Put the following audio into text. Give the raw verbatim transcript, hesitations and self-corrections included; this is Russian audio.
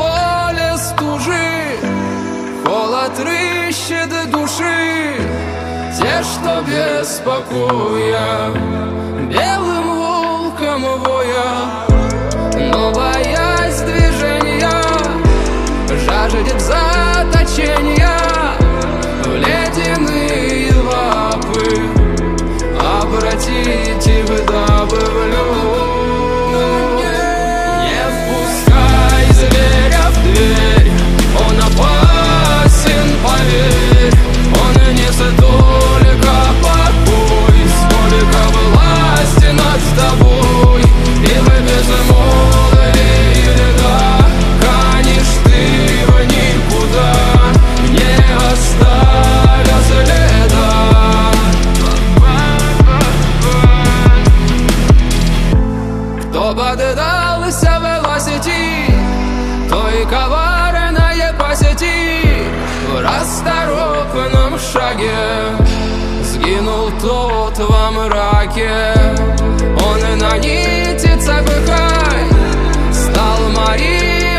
поле стужи, холод рыщет души, те, что без покоя, белым волком воя. Но боясь движения, жаждет заточения в ледяные лапы, обратите в дабы в лед. Не впускай зверя в дверь, он опасен, поверь. Он несет только покой, сколько власти над тобой. И вы без моды и льда канешь ты в никуда, не оставя следа. Кто поддался власти, той коварное по сети, в расторопном шаге сгинул тот во мраке. Он на нити цепкой стал Марией.